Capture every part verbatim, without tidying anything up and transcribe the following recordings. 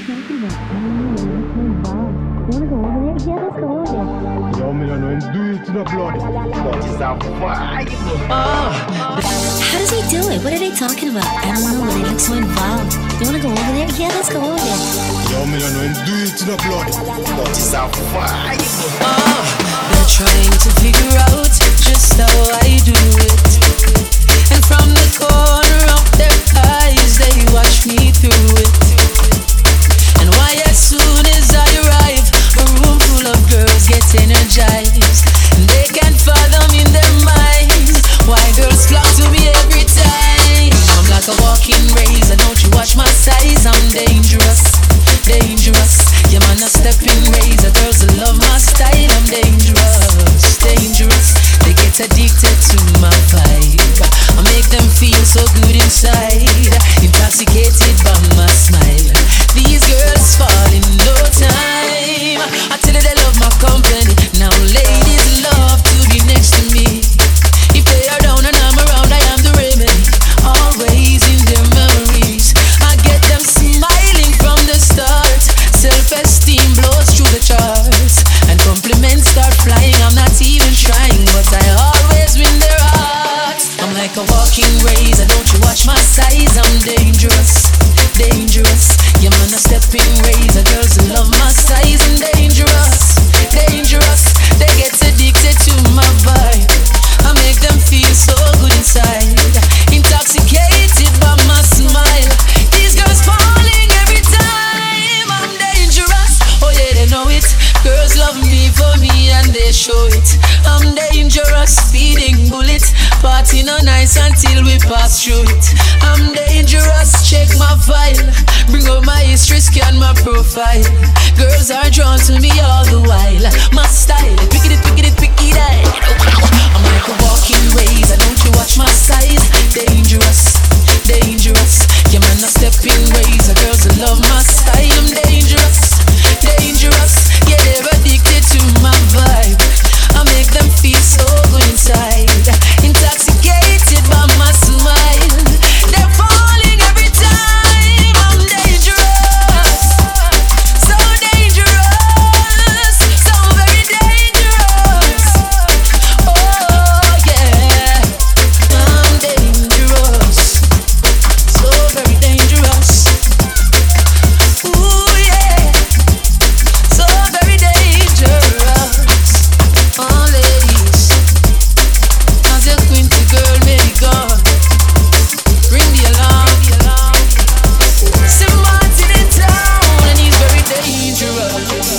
talking about? I don't know. Let's go involved. You wanna go over there? Yeah, let's go over there. Yo, me don't know him do it to the blood. But it's a vibe. Oh. How does he do it? What are they talking about? I don't know, but they look so involved. You wanna go over there? Yeah, let's go over there. Yo, me don't know him do it to the blood. But it's a vibe. Oh, they're trying to figure out just how I do it. And from the corner of their eyes, they watch me through it. And why as soon as I arrive, a room full of girls get energized. And they can't fathom in their minds why girls flock to me every time. I'm like a walking razor, don't you watch my size? I'm dangerous, dangerous. Yeah, man, a stepping razor. Girls that love my style, I'm dangerous, dangerous. They get addicted to my vibe. I make them feel so good inside, intoxicated by my smile. These girls fall in no time. I tell you they love my company. Now ladies love to be next to me. If they are down and I'm around, I am the remedy. Always in their memories. I get them smiling from the start. Self-esteem blows through the charts, and compliments start flying. I'm not even trying, but I always win their hearts. I'm like a walking razor, don't you watch my size? I'm dangerous, dangerous. Yeah, man, a stepping razor. Girls who love my size. I'm dangerous, dangerous. They get addicted to my vibe. I make them feel so good inside, intoxicated by my smile. These girls falling every time. I'm dangerous, oh yeah, they know it. Girls love me for me and they show it. I'm dangerous, speeding bullet. Party no nice until we pass through it. I'm dangerous, check my file. Bring up my history, scan my profile. Girls are drawn to me all the while. My style, pick it, pick it, pick it, I'm like a walking razor, don't you watch my size? Dangerous, dangerous. Yeah, man, a stepping razor. Girls who love my style. I'm dangerous, dangerous. Yeah, they're addicted to my vibe. I make them feel so good inside, intoxicated by my smile. They're falling every time. I'm dangerous, so dangerous, so very dangerous. Oh yeah, I'm dangerous, so very dangerous. Ooh yeah, so very dangerous. Oh ladies, as a quinty girl may be gone, ring the alarm. Somebody's in town and he's very dangerous.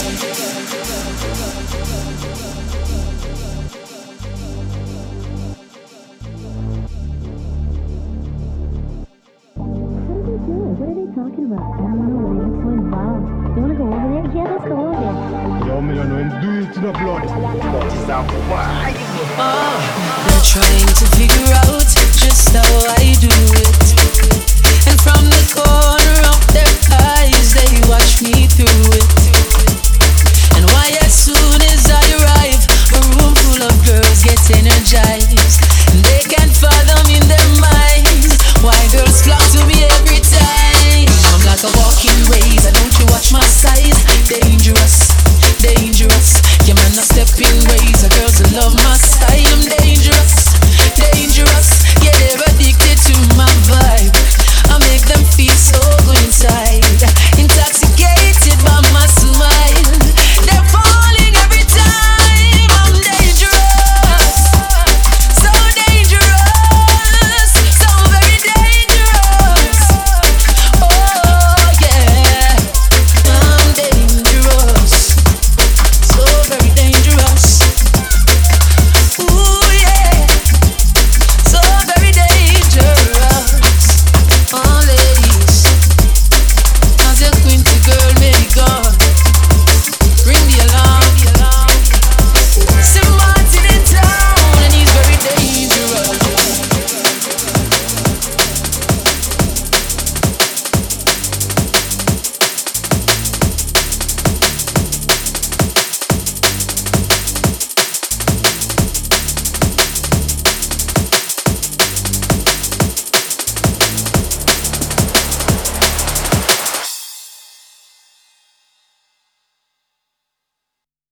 What are they talking about? I don't know, they look so involved. You wanna go over there? Yeah, let's go over there. Yo, me don't know him do it to the blood. But it's a vibe. Oh, they're trying to figure out just how I do it. And from the